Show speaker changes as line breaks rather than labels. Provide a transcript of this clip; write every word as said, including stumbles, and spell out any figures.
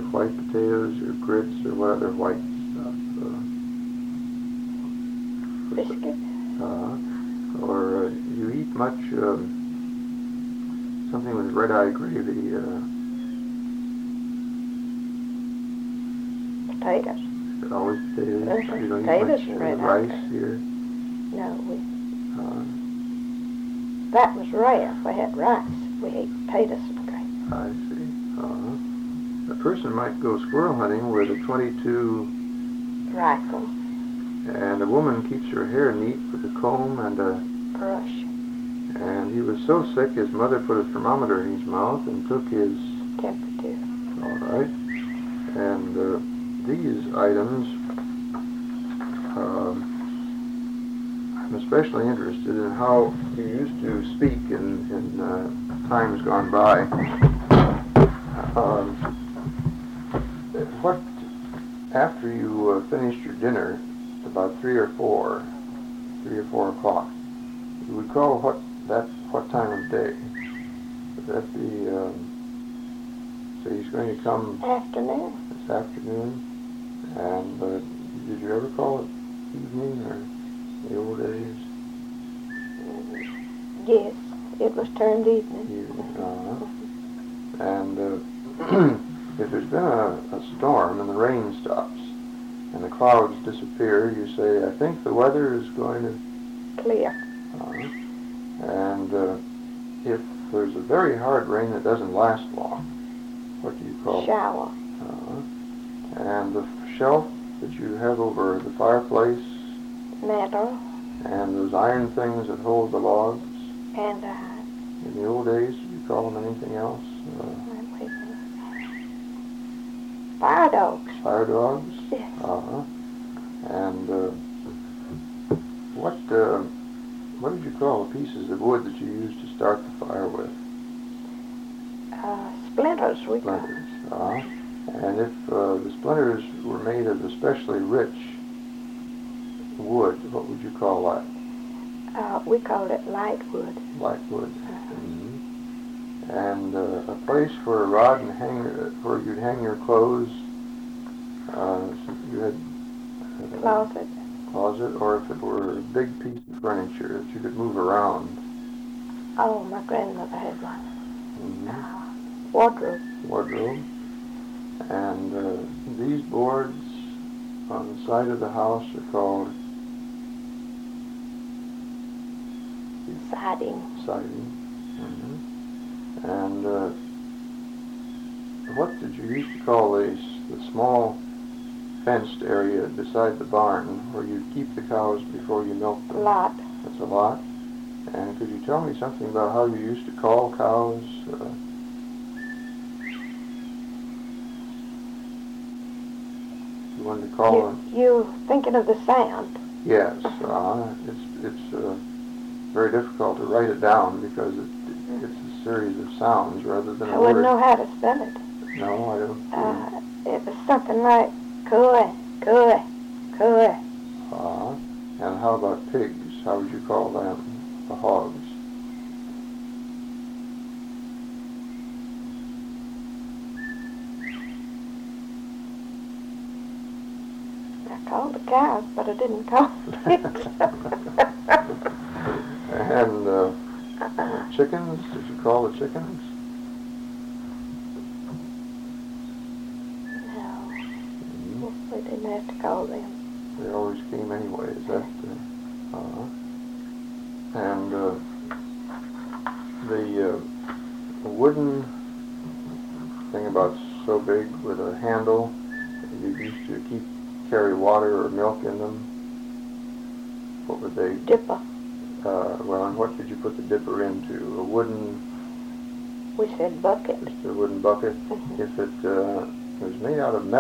white potatoes or grits or what other white stuff? Uh,
Biscuit.
Uh, or uh, you eat much um, something with red-eye gravy? Uh,
Potatoes.
is it always potatoes?
Uh-huh.
You don't
Potatoes
eat
and
much
red
uh,
eye
rice
gravy.
here?
No, we,
Uh,
that was rare. If we had rice, we ate potatoes and gravy.
I see. Uh, a person might go squirrel hunting with a twenty-two
Rifle.
and a woman keeps her hair neat with a comb and a
Brush.
and he was so sick his mother put a thermometer in his mouth and took his
Temperature.
all right and uh, these items um, I'm especially interested in how you used to speak in, in uh, times gone by. Um, what after you uh, finished your dinner about three or four three or four o'clock, you would call what that what time of day? Would that be um, so he's going to come
Afternoon.
this afternoon? And uh, did you ever call it evening or the old days?
Yes, it was turned evening.
Evening, uh-huh. And uh, if there's been a, a storm and the rain stops and the clouds disappear, you say, I think the weather is going to
Clear.
Uh, and uh, if there's a very hard rain that doesn't last long, what do you call
Shower.
it? Uh, and the shelf that you have over the fireplace,
Mantle.
and those iron things that hold the logs,
And uh,
in the old days, did you call them anything else? Uh,
wait a minute. Fire dogs.
fire dogs?
Yes.
Uh-huh. And uh, what uh, what did you call the pieces of wood that you used to start the fire with?
Uh, splinters, we call them.
Splinters. Uh-huh. And if uh, the splinters were made of especially rich wood, what would you call that?
Uh, we called it light wood.
Light wood.
Uh-huh.
Mm-hmm. And uh, a place for a rod and hanger, where you'd hang your clothes. Uh, so you had uh,
Closet.
closet, or if it were a big piece of furniture that you could move around.
Oh, my grandmother had one.
Mm-hmm.
Uh, wardrobe.
Wardrobe. And uh, these boards on the side of the house are called
Siding.
siding. Mm-hmm. And uh, what did you used to call these, the small fenced area beside the barn where you keep the cows before you milk them?
Lot.
That's a lot. And could you tell me something about how you used to call cows? Uh, you wanted to call
You,
them?
you thinking of the sound?
Yes. Uh, it's it's uh, very difficult to write it down because it, it's a series of sounds rather than a
I
word.
wouldn't know how to spell it.
No, I don't.
Uh, it was something like cooey, cooey, cooey.
Uh, and how about pigs? How would you call them? The hogs.
I called the cows, but I didn't call the pigs.
And uh, chickens? Did you call the chickens?
No,
Mm-hmm.
we didn't have to call them.
They always came anyway. Is that? Uh, uh, and uh, the uh, wooden thing about so big with a handle you used to keep carry water or milk in them. What would they?
Dipper.
Uh, well, and what did you put the dipper into? A wooden,
We said bucket.
just a wooden bucket.
Mhm.
If it uh, was made out of metal.